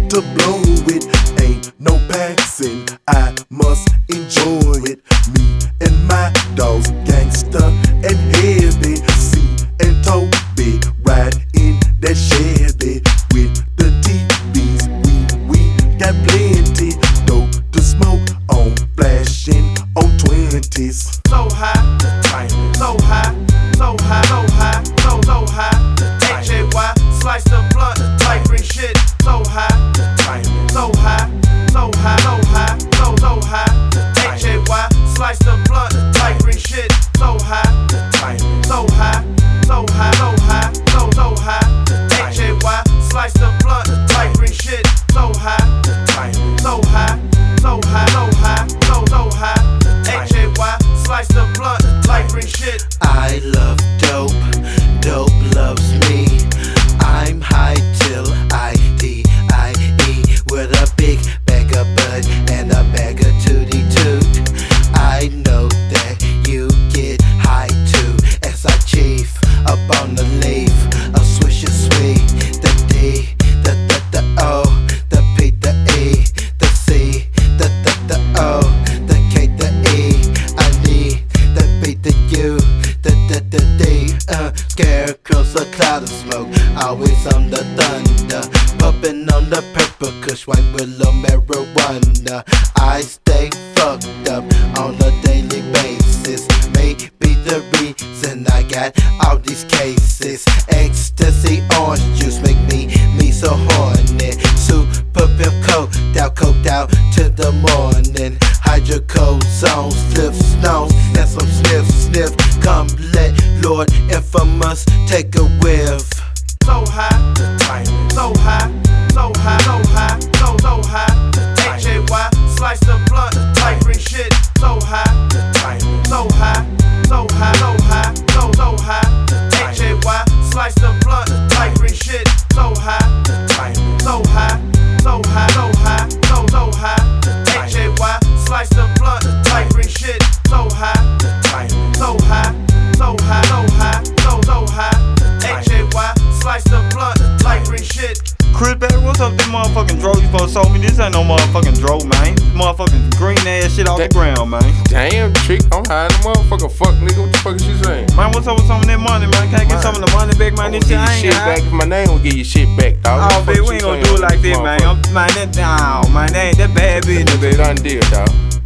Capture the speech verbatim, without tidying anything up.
to blow it. Ain't no passing, I must enjoy it. Me and my dogs, gangsta and heavy. C and Toby, ride in that Chevy with the T Vs. We, we got plenty dope to smoke on, flashing on twenties. So high, the timing. So high, so high, so high, so so high. The H A Y, slice the blunt, the tight ring shit. So high, the timing. So high, so high, so high, so so high. The H A Y, slice the blunt, the tight ring shit. So high, the timing. So high, so high, so high, so so high. The H A Y, slice the blunt, the tight ring shit. So high, the timing. So high, so high, so high, so so high. The H A Y, slice the blunt, the tight ring shit. I love dope, dope loves me. I'm high till I D I E with a big bag of bud and a bag of tootie toot. I know that you get high too as I chief up on the leaf. A swish is sweet, the D, the the the O, the P, the E, the C, the the the O, the K, the E. I need the B, the U, the the the D. Uh, scarecrows, a cloud of smoke, always on the thunder, pumping on the purple kush, white willow, marijuana. I stay fucked up on a daily basis. Maybe the reason I got all these cases. Ecstasy, orange juice make me me so horny. Super pimp coat, down coke down to the morning. Hydrocodone, slip snows, and some sniff sniff. Come let Lord Infamous take a whiff. So high, the timing. So high, so high, so high, so so high. The H A Y, slice the blunt, the tight ring shit. So high, the timing. So high, so high, so high, so so high. The H A Y, slice the blunt, the tight ring shit. So high, the timing. So high, so high, so high, so so high. The H A Y, slice the blunt, the tight ring shit. So high, the timing. So high, so high, so high, so so high. The H A Y, slice the blunt, the tight ring shit. Chris Batter, what's up with this motherfucking dro you supposed to sold me? This ain't no motherfucking dro, man. This motherfucking green ass shit off the ground, man. Damn, trick, I'm high the motherfucker. Fuck, nigga, what the fuck is you saying? Man, what's up with some of that money, man? Can I get some of the money back, man? I'm This gonna shit give you I ain't shit back high. if my name will give you shit back, dog. Oh, bitch, we ain't gonna do it like that, man. I'm, man, that, oh, man, that ain't that bad business, baby. Done deal, dog.